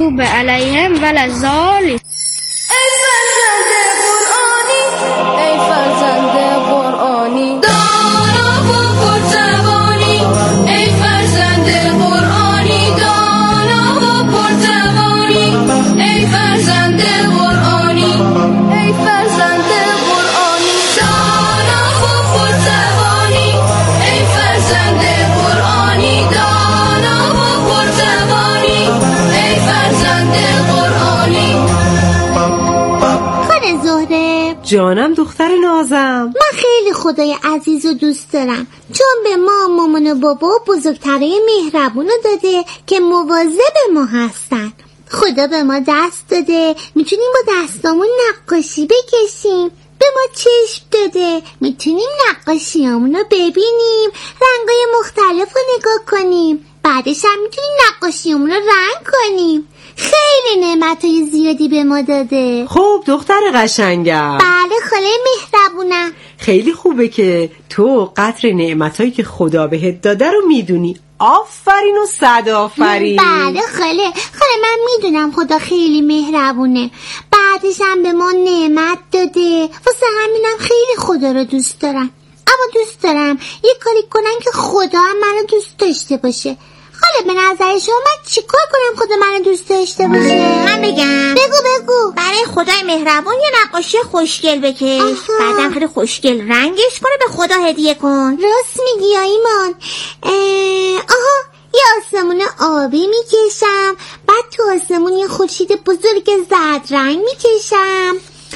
المغضوب علیهم ولا الضالین. ای فرزند قرآنی، ای فرزند قرآنی، دانا و پرتوانی. ای فرزند قرآنی، دانا و پرتوانی. ای فرزند قرآنی، ای فرزند قرآنی، دانا و پرتوانی. ای فرزند قرآنی، دانا و پرتوانی. ای فرزند قرآنی. زهره جانم دختر نازم، من خیلی خدای عزیز و دوست دارم، چون به ما مامان و بابا و بزرگترای مهربونو داده که مواظب ما هستن. خدا به ما دست داده میتونیم با دستامون نقاشی بکشیم، به ما چشم داده میتونیم نقاشیامونو ببینیم، رنگای مختلف رو نگاه کنیم، بعدش هم میتونیم نقاشیامونو رنگ کنیم. خیلی نعمتای زیادی به ما داده. خب دختر قشنگم. بله خاله مهربونم. خیلی خوبه که تو قدر نعمتایی که خدا بهت داده رو میدونی. آفرین و صد آفرین. بله خاله من میدونم خدا خیلی مهربونه، بعدش هم به ما نعمت داده، واسه همینم خیلی خدا رو دوست دارم. اما دوست دارم یه کاری کنم که خدا هم منو دوست داشته باشه. خاله به نظر شما من چیکار کنم خدا منو دوست داشته باشه؟ من بگم. بگو. برای خدای مهربون یه نقاشی خوشگل بکش، بعدم خیلی خوشگل رنگش کنه، به خدا هدیه کن. راست میگی یا ایمان. یه آسمون آبی میکشم، بعد تو آسمون یه خورشید بزرگ زرد رنگ میکشم،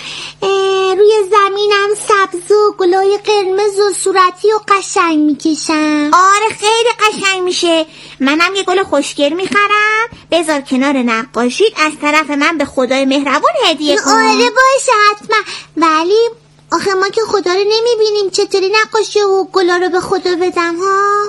روی زمینم سبز و گلای قرمز و صورتی و قشنگ میکشم. آره خیلی قشنگ میشه. منم یه گل خوشگل میخرم، بذار کنار نقاشید، از طرف من به خدای مهربون هدیه کن. آره باشه حتما، ولی آخه ما که خدا رو نمیبینیم، چطوری نقاشی و گلا رو به خدا بدم ها؟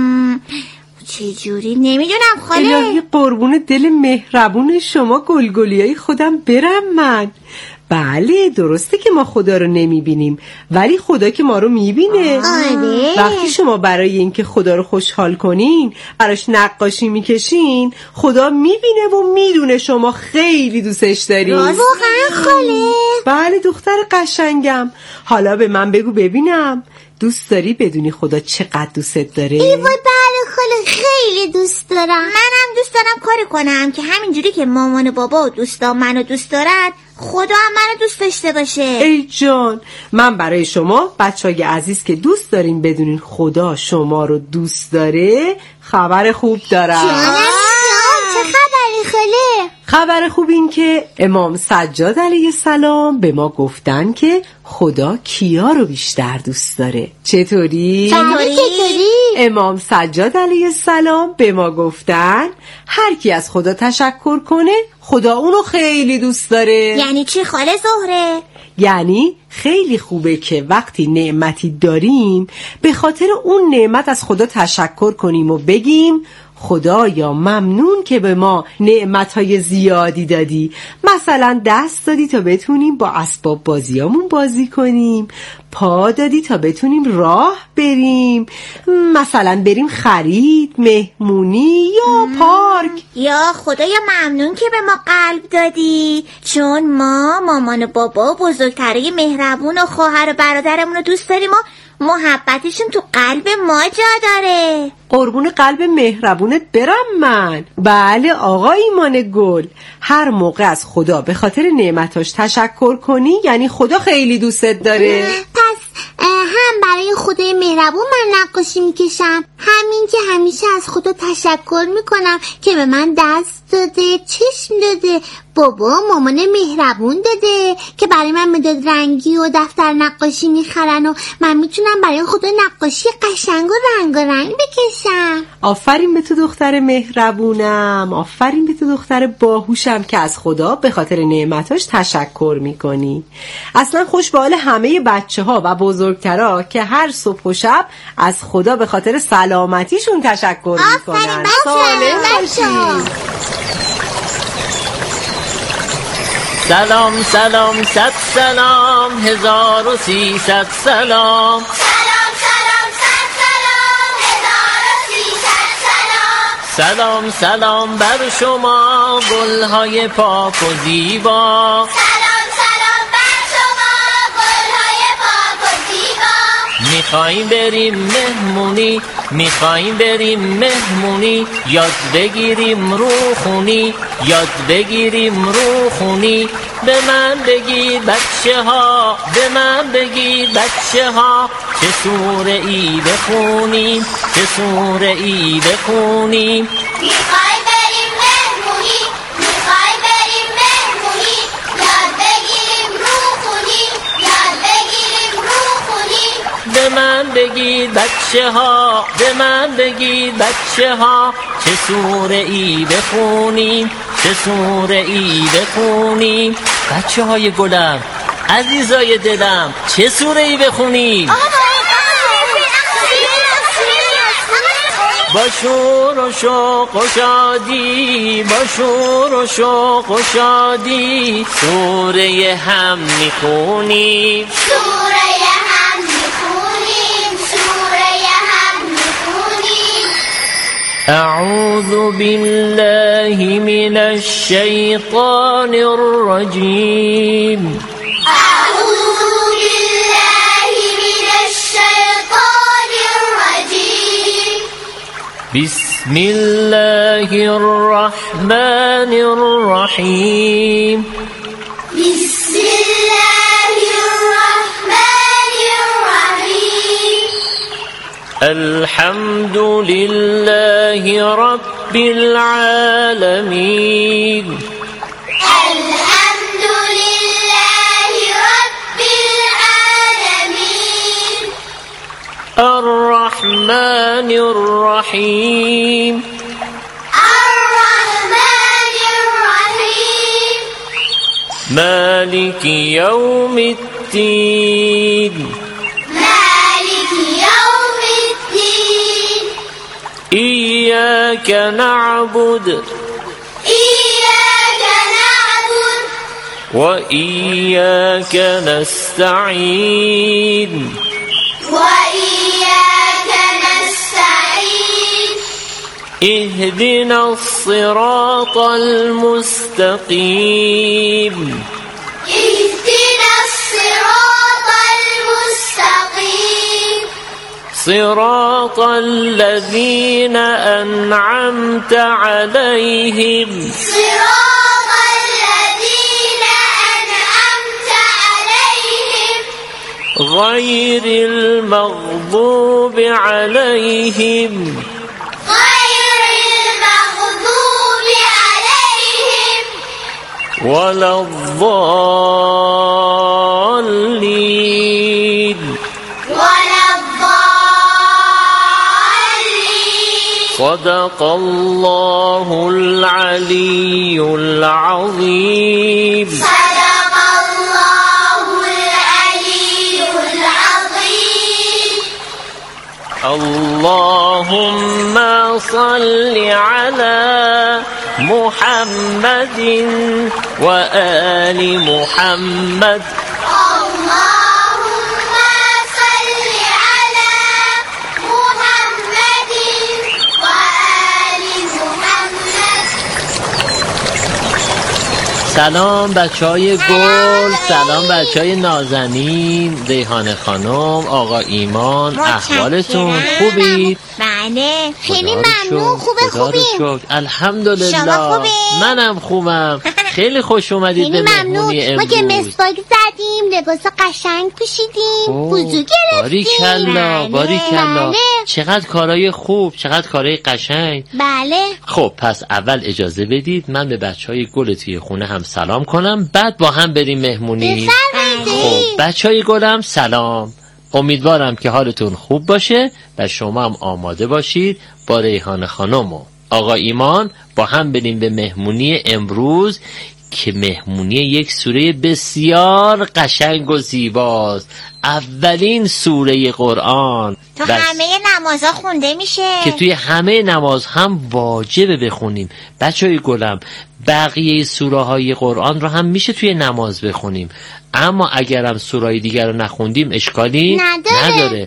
چه جوری نمیدونم خاله. الهی قربون دل مهربون شما گلگلیای خودم برم من. بله درسته که ما خدا رو نمیبینیم، ولی خدا که ما رو میبینه. آره. وقتی شما برای اینکه خدا رو خوشحال کنین براش نقاشی میکشین، خدا میبینه و میدونه شما خیلی دوستش دارین. واقعا خاله؟ بله دختر قشنگم. حالا به من بگو ببینم، دوست داری بدونی خدا چقدر دوست داره؟ ای وای بله خاله خیلی دوست دارم. منم دوست دارم کاری کنم که همینجوری که مامان و بابا و دوستان منو دوست دارن، خدا هم منو دوست داشته باشه. ای جان، من برای شما بچهای عزیز که دوست دارین بدونین خدا شما رو دوست داره خبر خوب دارم. چه خبری خاله؟ خبر خوب این که امام سجاد علیه السلام به ما گفتن که خدا کیا رو بیشتر دوست داره. چطوری؟ امام سجاد علیه السلام به ما گفتن هر کی از خدا تشکر کنه خدا اونو خیلی دوست داره. یعنی چی خاله زهره؟ یعنی خیلی خوبه که وقتی نعمتی داریم به خاطر اون نعمت از خدا تشکر کنیم و بگیم خدایا ممنون که به ما نعمتهای زیادی دادی، مثلا دست دادی تا بتونیم با اسباب بازیامون بازی کنیم، پا دادی تا بتونیم راه بریم، مثلا بریم خرید، مهمونی یا پارک. یا خدایا ممنون که به ما قلب دادی، چون ما مامان و بابا و بزرگترای مهربون و خواهر و برادرمون رو دوست داریم و محبتشون تو قلب ما جا داره. قربون قلب مهربونت برم من. بله آقا ایمان گل، هر موقع از خدا به خاطر نعمتاش تشکر کنی یعنی خدا خیلی دوستت داره. پس هم برای خدای مهربون من نقاشی میکشم، همین که همیشه از خدا تشکر میکنم که به من دست داده، چشم داده، بابا مامان مهربون داده که برای من مداد رنگی و دفتر نقاشی میخرن و من میتونم برای خدا نقاشی قشنگ و رنگ بکشم. آفرین به تو دختر مهربونم، آفرین به تو دختر باهوشم که از خدا به خاطر نعمتاش تشکر میکنی. اصلا خوش به حال همه بچه ها و بزرگترها که هر صبح و شب از خدا به خاطر سلامتیشون تشکر میکنن. سلام سلام صد سلام 1300 سلام. سلام سلام بر شما گلهای پاک و زیبا. سلام سلام بر شما گلهای پاک و زیبا. میخوایم بریم مهمونی یاد بگیریم روخونی به من بگید بچه ها چه سوره ای بخونیم میخوایم بریم مهمونی یاد بگیریم روخونی به من بگید بچه ها چه سوره ای بخونیم بچه های گلم عزیزای دلم چه سوره ای بخونیم؟ با شور و شوق و شادی سوره هم میخونیم. أعوذ بالله من الشيطان الرجيم. بسم الله الرحمن الرحيم. الحمد لله رب العالمين. الرحمن الرحيم. مالك يوم الدين. إياك نعبد وإياك نستعين. اهدنا الصراط المستقيم. صراط الذين أنعمت عليهم. غير المغضوب عليهم ولا الضالين. صدق الله العلي العظيم. اللهم صل على محمد وآل محمد. سلام بچه های گل، سلام بچه های نازنین، ریحانه خانم، آقا ایمان، احوالتون خوبید؟ بله خیلی ممنون. خوبیم. الحمدلله. منم خوبم. خیلی خوش اومدید به مهمونی امروز. ما که مسواک زدیم، لباس قشنگ پوشیدیم، وضو گرفتیم. باریکلا. چقدر کارهای خوب، چقدر کارهای قشنگ. بله. خب پس اول اجازه بدید من به بچهای گل توی خونه هم سلام کنم، بعد با هم بریم مهمونی. خب بچهای گلم سلام. امیدوارم که حالتون خوب باشه و شما هم آماده باشید با ریحانه خانم و آقا ایمان با هم بریم به مهمونی امروز که مهمونی یک سوره بسیار قشنگ و زیباست. اولین سوره قرآن تو همه نمازها خونده میشه، که توی همه نماز هم واجبه بخونیم. بچهای گلم بقیه سوره های قرآن رو هم میشه توی نماز بخونیم، اما اگرم سوره دیگر رو نخوندیم اشکالی نداره.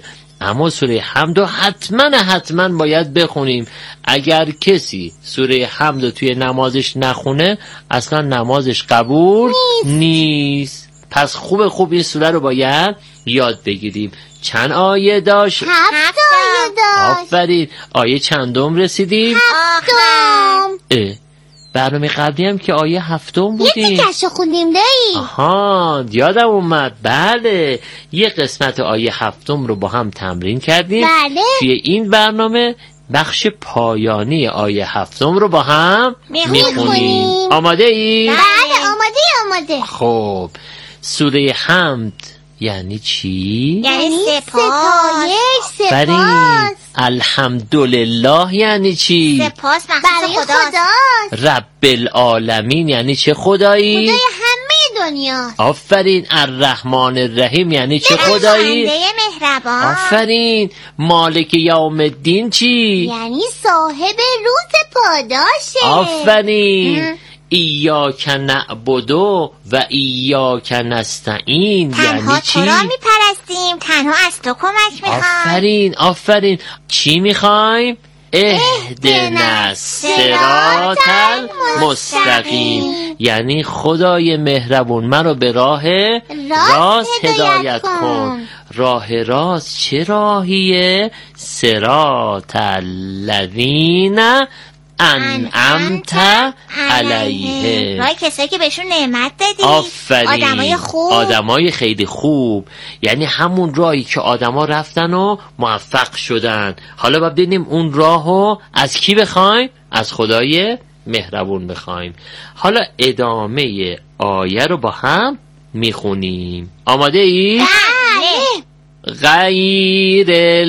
اما سوره حمد رو حتما باید بخونیم. اگر کسی سوره حمد رو توی نمازش نخونه اصلا نمازش قبول نیست. پس خوب این سوره رو باید یاد بگیریم. چند آیه داشت؟ 7 آیه داشت. آفرین. آیه چندم رسیدیم؟ 7. برنامه قبلی هم که آیه 7 بودیم. یه تیکشو خوندیم دایی. آها یادم اومد. بله یه قسمت آیه 7 رو با هم تمرین کردیم. بله. توی این برنامه بخش پایانی آیه 7 رو با هم میخونیم. آماده ای؟ بله آماده. خب سوره حمد یعنی چی؟ یعنی ستایش. آفرین. الحمدلله یعنی چی؟ سپاس برای مخصوص خداست. رب العالمین یعنی چه خدایی؟ خدای همه دنیا. آفرین. الرحمن الرحیم یعنی چه خدایی؟ خدای مهربان. آفرین. مالک یوم الدین چی؟ یعنی صاحب روز پاداشه. آفرین. ایاک نعبد و ایاک نستعین تنها یعنی چی؟ تو را میپرستیم، تنها از تو کمک میخوایم. آفرین. چی میخوایم؟ اهدنا الصراط المستقیم یعنی خدای مهربون مرا به راه راست هدایت کن. راه راست چه راهیه؟ صراط الذین انعمت علیهم. راه کسایی که بهشون نعمت دادی. آفرین. آدمای خیلی خوب. یعنی همون راهی که آدما رفتن و موفق شدن. حالا باید ببینیم اون راهو از کی بخوایم؟ از خدای مهربون بخوایم. حالا ادامه آیه رو با هم میخونیم. آماده ای؟ بله. غیر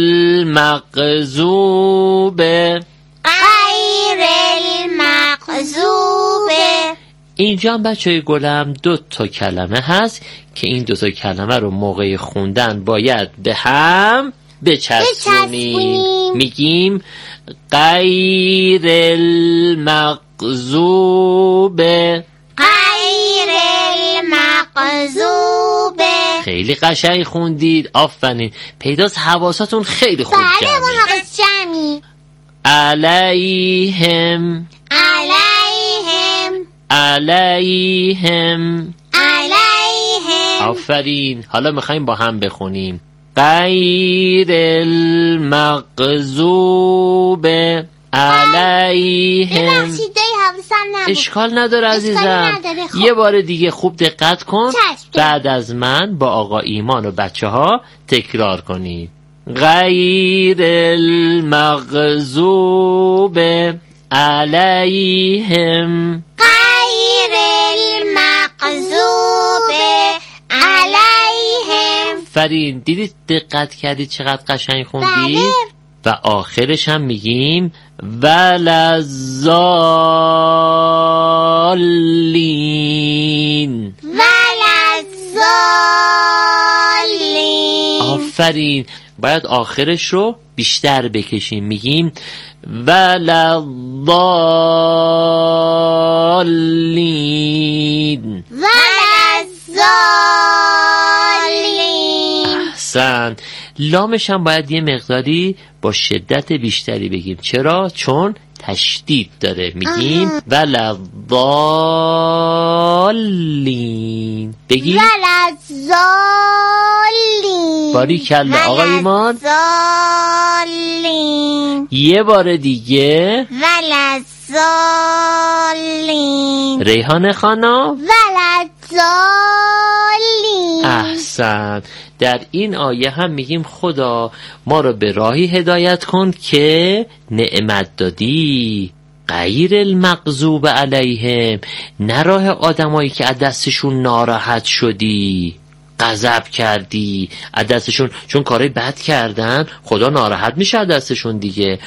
المغضوب اینجا هم بچه‌های گلم 2 کلمه هست که این 2 کلمه رو موقع خوندن باید به هم بچسبونیم. میگیم غیر المغضوب. خیلی قشنگ خوندید. آفرین. پیداست حواساتون خیلی خوب جمعه. بله ما حواس جمعی. علیهم. آفرین. حالا میخوایم با هم بخونیم. غیر المغضوب علیهم. ببخشید دایی حواسم نبود. اشکال نداره عزیزم. یه بار دیگه خوب دقت کن. بعد از من با آقا ایمان و بچه ها تکرار کنید. غیر المغضوب علیهم. فرین. دیدید دقت کردید چقدر قشنگ خوندید؟ بله. و آخرش هم میگیم ولضالین. آفرین. باید آخرش رو بیشتر بکشیم. میگیم ولضالین. احسن. لامش هم باید یه مقداری با شدت بیشتری بگیم. چرا؟ چون تشدید داره. میگیم ولضالین. بگیم باریکلا آقا ایمان. یه بار دیگه. ریحان خانم. احسن. در این آیه هم میگیم خدا ما رو به راهی هدایت کن که نعمت دادی. غیر المغضوب علیهم. نه راه آدمایی که از دستشون ناراحت شدی، غضب کردی از دستشون، چون کارای بد کردن خدا ناراحت میشه از دستشون دیگه.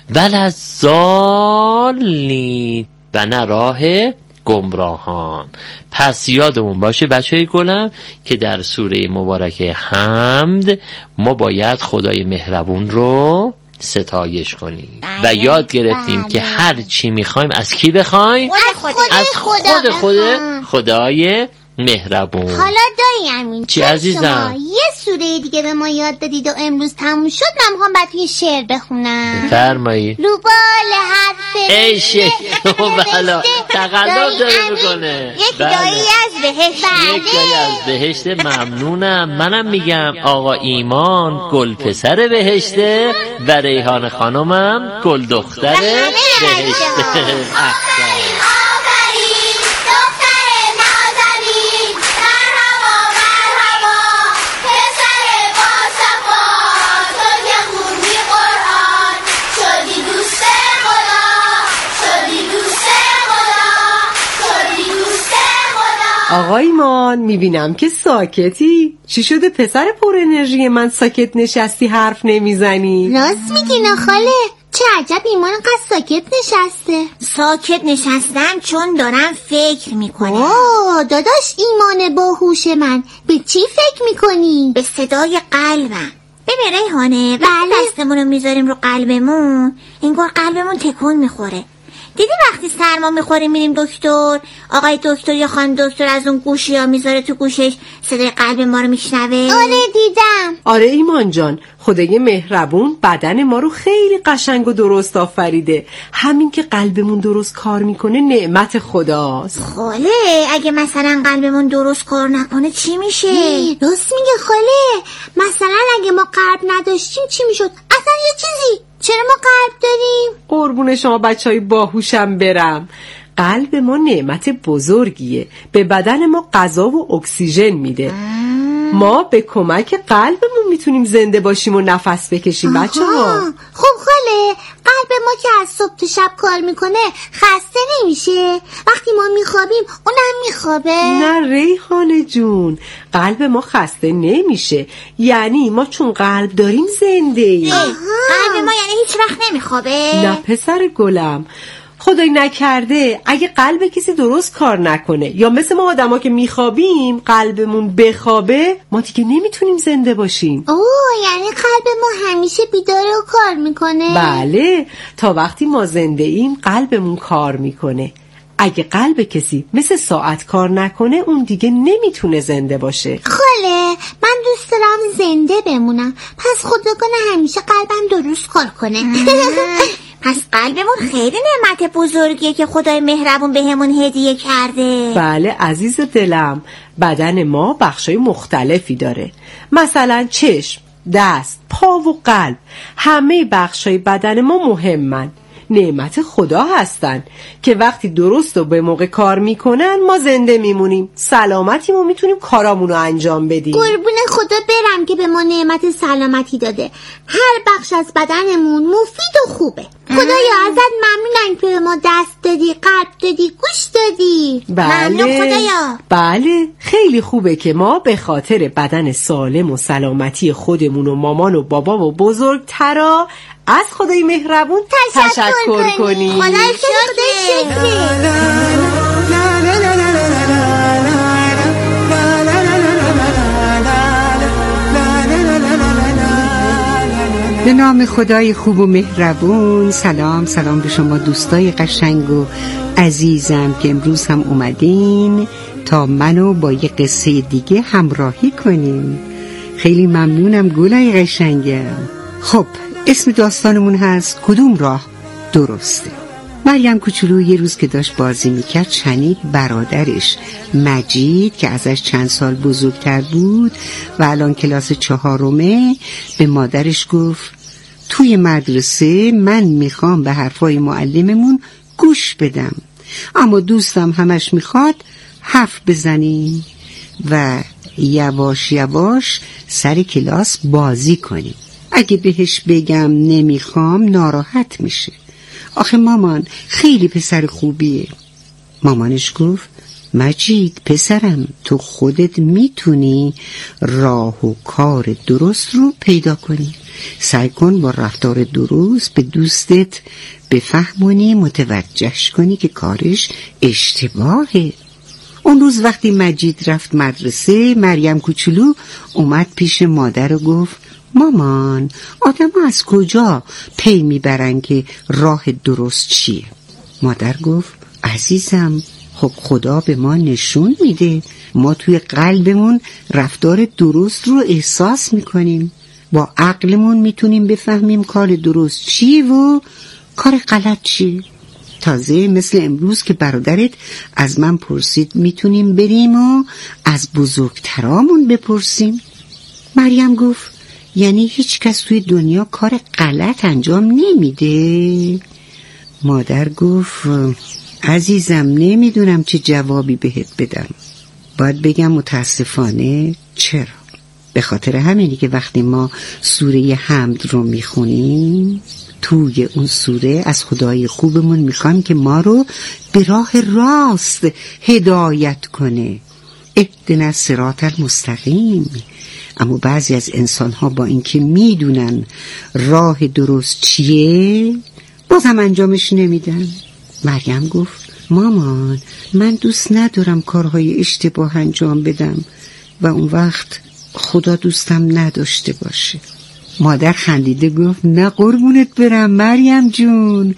ولضالین. و نه راه گمراهان. پس یادمون باشه بچه‌های گلم که در سوره مبارکه حمد ما باید خدای مهربون رو ستایش کنیم. و یاد گرفتیم که هر چی میخوایم از کی بخوایم؟ از خود خدای مهربون. حالا دایی امین چی عزیزم؟ یه سوره دیگه به ما یاد دادید و امروز تموم شد، من میخوام براتون شعر بخونم. فرمایید. رو بال حرف ای شیخ بلا تقلب داره میکنه. یک دایی از بهشت. یک دایی از بهشت. ممنونم. منم میگم آقا ایمان گل پسر بهشته و ریحان خانمم گل دختر بهشته. آقا ایمان میبینم که ساکتی. چی شده پسر پر انرژی من ساکت نشستی حرف نمیزنی؟ راست میگین خاله، چه عجب ایمان انقدر ساکت نشسته. ساکت نشستم چون دارم فکر میکنم. اوه داداش ایمان باهوش من، به چی فکر میکنی؟ به صدای قلبم. ببین ریحانه، وقتی دستمون رو میذاریم رو قلبمون انگار قلبمون تکون میخوره. دیدی وقتی سرما میخوریم میریم دکتر، آقای دکتر یا خانم دکتر از اون گوشی ها میذاره تو گوشش صدای قلب ما رو میشنوه؟ آره دیدم. آره ایمان جان، خدای مهربون بدن ما رو خیلی قشنگ و درست آفریده. همین که قلبمون درست کار میکنه نعمت خداست. خاله اگه مثلا قلبمون درست کار نکنه چی میشه؟ درست میگه خاله، مثلا اگه ما قلب نداشتیم چی میشد؟ اصلا یه چیزی. چرا ما قلب داریم؟ قربون شما بچهای باهوشم برم. قلب ما نعمت بزرگیه، به بدن ما غذا و اکسیژن میده. ما به کمک قلبمون میتونیم زنده باشیم و نفس بکشیم بچه‌ها. خب خاله، قلب ما که از صبح تا شب کار میکنه خسته نمیشه؟ وقتی ما میخوابیم اونم میخوابه؟ نه ریحانه جون، قلب ما خسته نمیشه. یعنی ما چون قلب داریم زنده ایم. قلب ما یعنی هیچ وقت نمیخوابه؟ نه پسر گلم، خدای نکرده اگه قلب کسی درست کار نکنه یا مثل ما آدما که میخوابیم قلبمون بخوابه، ما دیگه نمیتونیم زنده باشیم. اوه یعنی قلب ما همیشه بیداره و کار میکنه؟ بله، تا وقتی ما زنده ایم قلبمون کار میکنه. اگه قلب کسی مثل ساعت کار نکنه اون دیگه نمیتونه زنده باشه. خاله من دوست دارم زنده بمونم، پس خدا کنه همیشه قلبم درست کار کنه. پس قلبمون خیلی نعمت بزرگیه که خدای مهربون بهمون هدیه کرده. بله عزیز دلم، بدن ما بخشای مختلفی داره. مثلا چشم، دست، پا و قلب، همه بخشای بدن ما مهمن. نعمت خدا هستن که وقتی درست و به موقع کار میکنن ما زنده میمونیم، سلامتیم و میتونیم کارامونو انجام بدیم. قربون خدا برم که به ما نعمت سلامتی داده. هر بخش از بدنمون مفید و خوبه. خدایا ازت ممنونم که به ما دست دادی، قلب دادی، گوش دادی. ممنون خدایا. بله خیلی خوبه که ما به خاطر بدن سالم و سلامتی خودمون و مامان و بابا و بزرگترا از خدای مهربون تشکر کنیم. خدای شکر. به نام خدای خوب و مهربون. سلام به شما دوستای قشنگ و عزیزم که امروز هم اومدین تا منو با یه قصه دیگه همراهی کنیم. خیلی ممنونم گلای قشنگم. خب اسم داستانمون هست کدوم راه درسته. مریم کوچولو یه روز که داشت بازی میکرد شنید برادرش مجید که ازش چند سال بزرگتر بود و الان کلاس 4 به مادرش گفت توی مدرسه من میخوام به حرفای معلممون گوش بدم، اما دوستم همش میخواد حرف بزنیم و یواش یواش سر کلاس بازی کنیم. اگه بهش بگم نمیخوام ناراحت میشه. آخه مامان خیلی پسر خوبیه. مامانش گفت مجید پسرم تو خودت میتونی راه و کار درست رو پیدا کنی. سعی کن با رفتار درست به دوستت بفهمونی، متوجهش کنی که کارش اشتباهه. اون روز وقتی مجید رفت مدرسه مریم کوچولو اومد پیش مادر و گفت مامان آدم ها از کجا پی میبرن که راه درست چیه؟ مادر گفت عزیزم خب خدا به ما نشون میده، ما توی قلبمون رفتار درست رو احساس میکنیم، با عقلمون میتونیم بفهمیم کار درست چیه و کار غلط چیه. تازه مثل امروز که برادرت از من پرسید میتونیم بریم و از بزرگترامون بپرسیم. مریم گفت یعنی هیچ کس توی دنیا کار غلط انجام نمیده؟ مادر گفت عزیزم نمیدونم چه جوابی بهت بدم. باید بگم متاسفانه. چرا؟ به خاطر همینی که وقتی ما سوره حمد رو میخونیم، توی اون سوره از خدای خوبمون میخوایم که ما رو به راه راست هدایت کنه. اهدنا الصراط المستقیم. اما بعضی از انسان‌ها با اینکه میدونن راه درست چیه باز هم انجامش نمیدن. مریم گفت مامان من دوست ندارم کارهای اشتباه انجام بدم و اون وقت خدا دوستم نداشته باشه. مادر خندیده گفت نه قربونت برم مریم جون،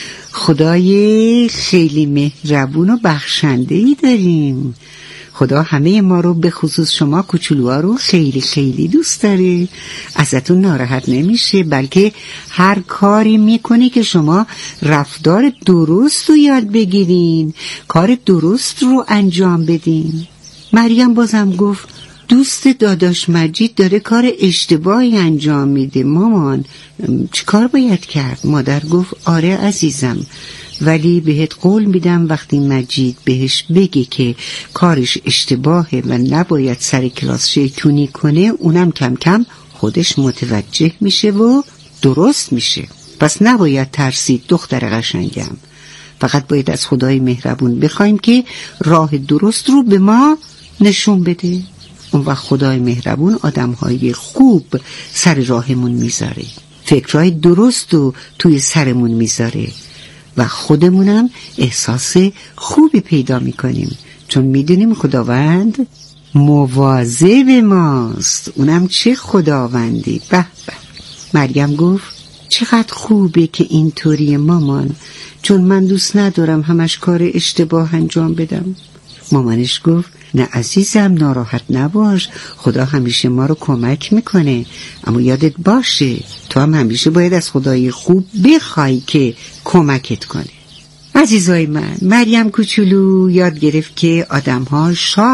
خدای خیلی مهربون و بخشنده‌ای داریم. خدا همه ما رو به خصوص شما کوچولوها رو خیلی خیلی دوست داره، ازتون ناراحت نمیشه، بلکه هر کاری میکنه که شما رفتار درست رو یاد بگیرین، کار درست رو انجام بدین. مریم بازم گفت دوست داداش مجید داره کار اشتباهی انجام میده مامان، چی کار باید کرد؟ مادر گفت آره عزیزم، ولی بهت قول میدم وقتی مجید بهش بگه که کارش اشتباهه و نباید سر کلاس شیطونی کنه، اونم کم کم خودش متوجه میشه و درست میشه. پس نباید ترسید دختر قشنگم، فقط باید از خدای مهربون بخوایم که راه درست رو به ما نشون بده. اون وقت خدای مهربون آدمهای خوب سر راهمون میذاره، فکرهای درست رو توی سرمون میذاره و خودمونم احساس خوبی پیدا میکنیم، چون میدونیم خداوند مواظب ماست. اونم چه خداوندی. به به. مریم گفت چقدر خوبه که اینطوری مامان، چون من دوست ندارم همش کار اشتباه انجام بدم. مامانش گفت نه عزیزم ناراحت نباش، خدا همیشه ما رو کمک میکنه، اما یادت باشه تو هم همیشه باید از خدای خوب بخوای که کمکت کنه. عزیزای من، مریم کوچولو یاد گرفت که آدم‌ها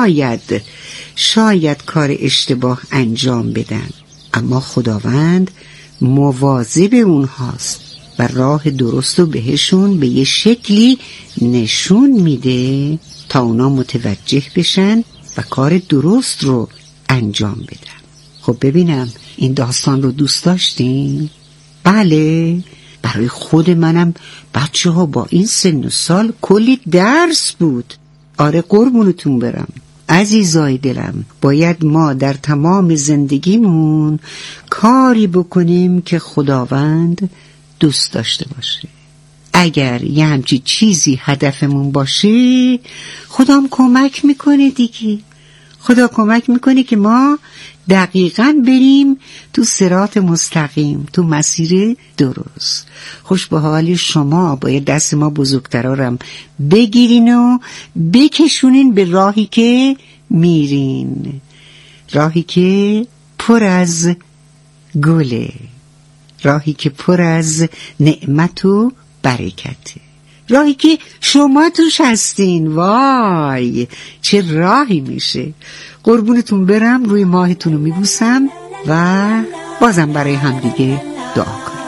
شاید کار اشتباه انجام بدن، اما خداوند مواظب اونهاست و راه درست رو بهشون به یه شکلی نشون میده تا اونا متوجه بشن و کار درست رو انجام بدن. خب ببینم این داستان رو دوست داشتین؟ بله، برای خود منم بچه ها با این سن و سال کلی درس بود. آره قربونتون برم عزیزای دلم، باید ما در تمام زندگیمون کاری بکنیم که خداوند دوست داشته باشه. اگر یه همچی چیزی هدفمون باشه خدا کمک میکنه دیگه. خدا کمک میکنه که ما دقیقاً بریم تو صراط مستقیم، تو مسیر درست. خوش به حال شما، باید دست ما بزرگترا رو بگیرین و بکشونین به راهی که میرین، راهی که پر از گله، راهی که پر از نعمت و برکته، راهی که شما توش هستین. وای چه راهی میشه. قربونتون برم، روی ماهتون رو میبوسم و بازم برای همدیگه دعا کنیم.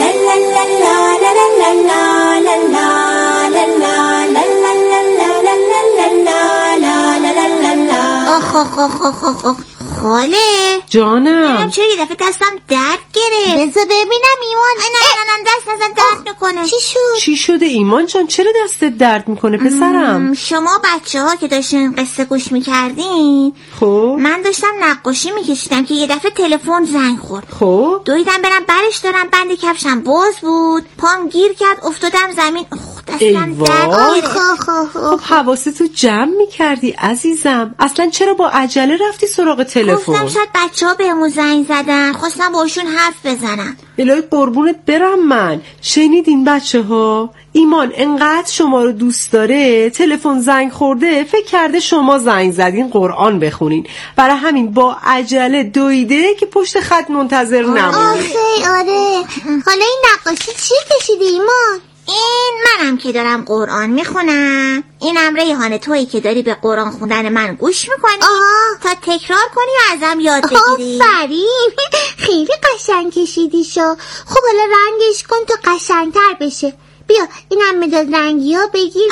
خاله جانم چرا یه دفعه دستم درد گرفت؟ بذار ببینم ایمان. نه دست نزن درد میکنه. چی شده ایمان جان؟ چرا دستت درد میکنه پسرم؟ شما بچه ها که داشتین قصه گوش میکردین، خب من داشتم نقاشی میکشیدم که یه دفعه تلفن زنگ خورد. خب دویدم برم برش دارم، بند کفشم باز بود، پام گیر کرد افتادم زمین. دستم درد. خب حواستو جمع میکردی عزیزم. اصلا چرا با عجله رفتی سراغ تلفن؟ گفتم شاید بچه‌ها بهمون زنگ زدن، خواستم باشون حرف بزنم. الهی قربونت برم من. شنیدین بچه‌ها؟ ایمان انقدر شما رو دوست داره تلفن زنگ خورده فکر کرده شما زنگ زدین قرآن بخونین، برای همین با عجله دویده که پشت خط منتظر نمونه. آره. حالا این نقاشی چی کشیدی ایمان؟ این منم که دارم قرآن میخونم، اینم ریحانه تویی که داری به قرآن خوندن من گوش میکنی تا تکرار کنی و ازم یاد بگیری. آفرین، خیلی قشنگ کشیدی شو. خب حالا رنگش کن تا قشنگتر بشه. بیا اینم مداد رنگی ها بگیر.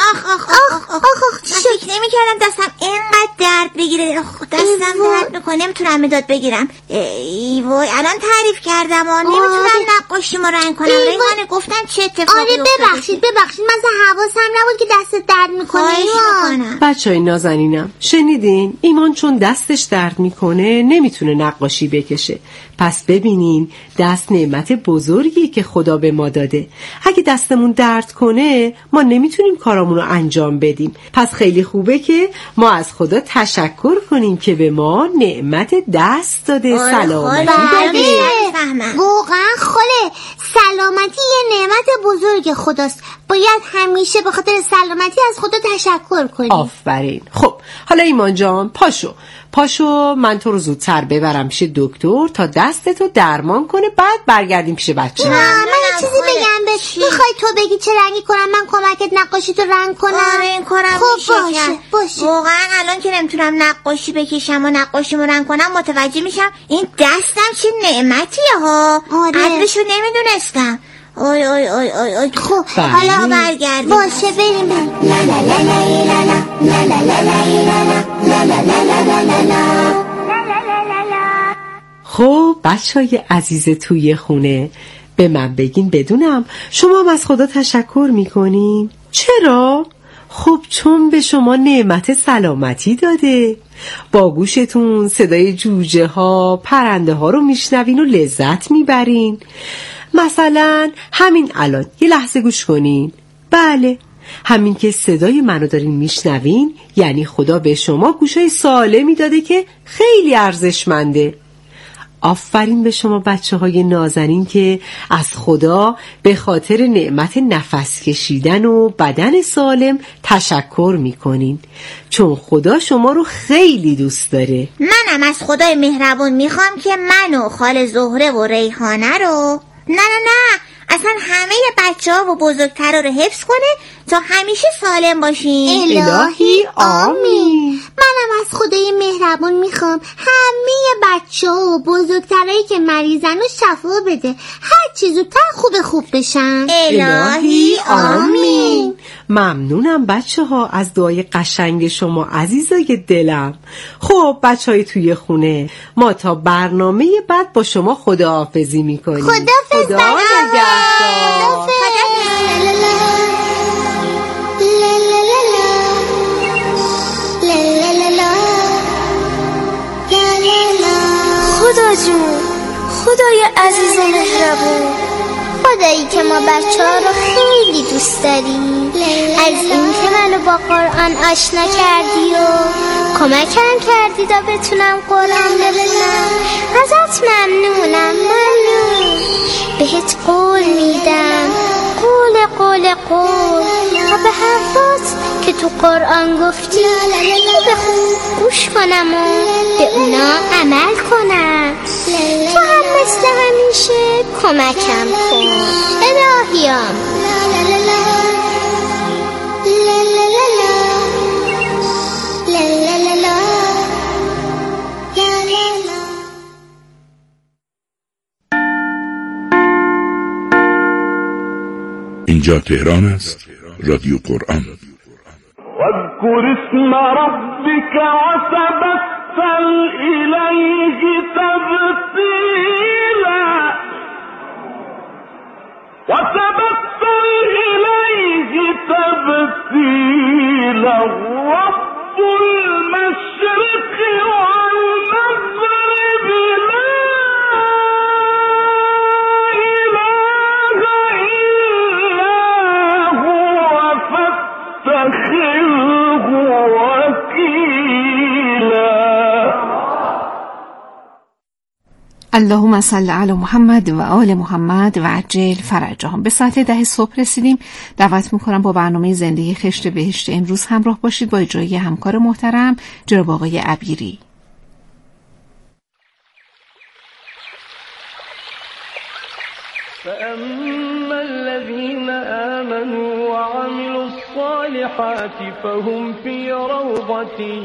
آخ فکر نمی کردم دستم اینقدر درد بگیره. دستم درد میکنه، نمیتونم مداد بگیرم. ای وای الان تعریف کردم نمیتونم نقاشیمو رنگ کنم. ریحانه گفتن چه اتفاقی افتاده؟ ببخشید من اصلا حواسم نبود که دستت درد میکنه. بچهای نازنینم شنیدین؟ ایمان چون دستش درد میکنه نمیتونه نقاشی بکشه. پس ببینین دست نعمت بزرگی که خدا به ما داده. اگه دستمون درد کنه ما نمیتونیم کارامون رو انجام بدیم. پس خیلی خوبه که ما از خدا تشکر کنیم که به ما نعمت دست داده، سلامتی داده. واقعا خاله سلامتی یه نعمت بزرگ خداست. باید همیشه به خاطر سلامتی از خدا تشکر کنیم. آفرین. خب حالا ایمان جان پاشو من تو رو زودتر ببرم پیش دکتر تا دستتو درمان کنه، بعد برگردیم پیش بچه. من یه چیزی بگم بهش. میخوای تو بگی چه رنگی کنم من کمکت نقاشی تو رنگ کنم؟ آره این کارم خب باشه. واقعا الان که نمیتونم نقاشی بکشم و نقاشیمو رنگ کنم متوجه میشم این دستم چه نعمتیه ها. قدرشو نمیدونستم. آی خب حالا برگردیم. باشه بریم. خب بچهای عزیز توی خونه به من بگین بدونم شما هم از خدا تشکر میکنین؟ چرا؟ خب چون به شما نعمت سلامتی داده. با گوشتون صدای جوجه ها پرنده ها رو میشنوین و لذت میبرین. مثلا همین الان یه لحظه گوش کنین. بله همین که صدای منو دارین میشنوین یعنی خدا به شما گوشای سالمی داده که خیلی ارزشمنده. آفرین به شما بچه های نازنین که از خدا به خاطر نعمت نفس کشیدن و بدن سالم تشکر میکنین، چون خدا شما رو خیلی دوست داره. منم از خدای مهربون میخوام که منو خاله زهره و ریحانه رو نه اصلا همه بچه ها و بزرگتر رو حفظ کنه تا همیشه سالم باشین. الهی آمین. منم از خدای مهربون میخوام همه بچه ها و بزرگترهایی که مریضن و شفا بده، هر چی زودتر خوب بشن. الهی آمین. ممنونم بچه ها از دعای قشنگ شما عزیزای دلم. خب بچه های توی خونه ما تا برنامه بعد با شما خداحافظی میکنیم. خداحافظ. خدا نگهدار. خدا جون، خدای عزیز و مهربون، خدایی که ما بچه ها رو خیلی دوست داریم، از این که منو با قرآن آشنا کردی و کمکم کردی تا بتونم قرآن بخونم، ازت ممنونم. بهت قول میدم، قول و به حرفات که تو قرآن گفتی بخون، گوش کنم و به اونا عمل کنم. تو هم مثل همیشه کمکم کن الهیام. اینجا تهران است، رادیو قرآن. واذكر اسم ربك وتبتل إليه تبتيلا رب المشرق والمغرب لا إله إلا هو اللهم صل علی محمد و آل محمد و عجل فرجهم. به ساعت 10 صبح رسیدیم. دعوت میکنم با برنامه زندگی خشت بهشت امروز همراه باشید با اجرای همکار محترم جناب آقای عبیری. فأما الذين آمنوا وعملوا الصالحات فهم في روضة